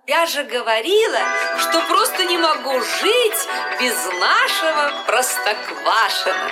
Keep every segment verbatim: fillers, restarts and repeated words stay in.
Я же говорила, что просто не могу жить без нашего Простоквашино.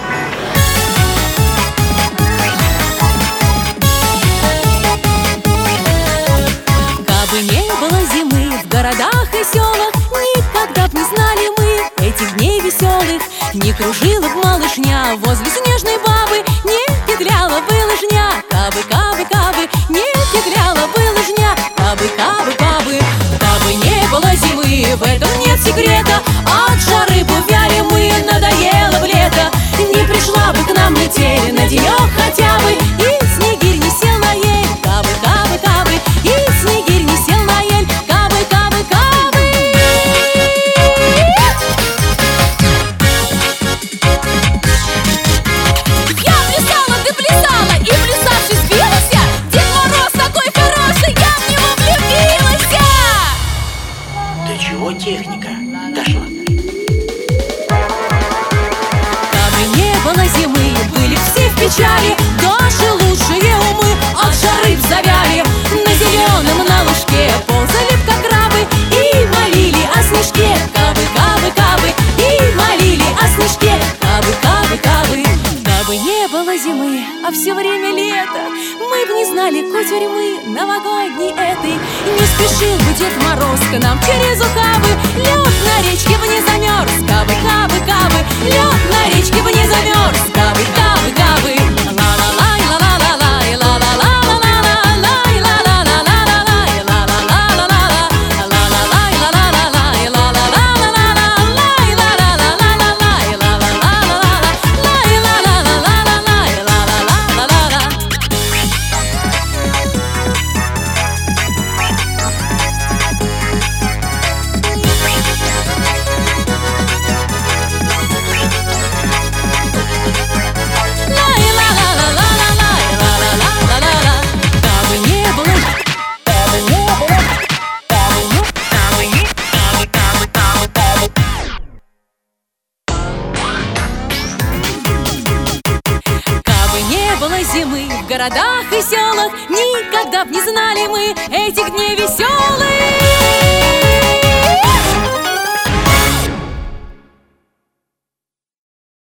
Кабы не было зимы в городах и селах, никогда б не знали мы этих дней веселых. Не кружила б малышня возле снежной бабы, не петляла бы лыжня. Кабы, кабы, кабы, не петляла бы лыжня. Кабы, кабы, кабы, кабы не было зимы, в этом нет секрета. От жары бы увяли мы, надоело б лето. Не пришла бы к нам метель на денек хотя бы, и снегирь не сел на ель. Кабы, кабы, кабы, и снегирь не сел на ель. Кабы, кабы, кабы. Я плясала, ты плясала, и плясавший сбилась. Дед Мороз такой хороший, я в него влюбилась. До чего техника дошла? Кабы не было зимы, были все в печали. Наши лучшие умы от жары завяли. На зеленом на лужке ползали б как крабы и молили о снежке. Кабы, кабы, кабы, и молили о снежке. Кабы, кабы, кабы. Кабы не было зимы, а все время лето, мы б не знали кутерьмы новогодней этой. Не спешил бы Дед Мороз к нам через ухабы. Лед на речке бы не замерз. Кабы, кабы, кабы, лед на речке бы не замерз. Кабы, кабы, кабы. Ла-ла-лай, ла-ла-ла-лай, ла-ла-ла-ла-ла-лай, ла-ла-ла-ла-ла-лай, ла-ла-ла-ла-ла-ла, ла-ла-лай, ла-ла-ла-лай, ла-ла-ла-ла-ла-лай, ла-ла-ла-ла-ла-лай, ла-ла-ла-ла-лай, ла-ла-ла-ла-лай, ла-ла-ла-ла-ла. Кабы не было, кабы не было, кабы не, кабы не, кабы, кабы, кабы, кабы. Кабы не было зимы в городах и селах, никогда б не знали мы этих дней веселых.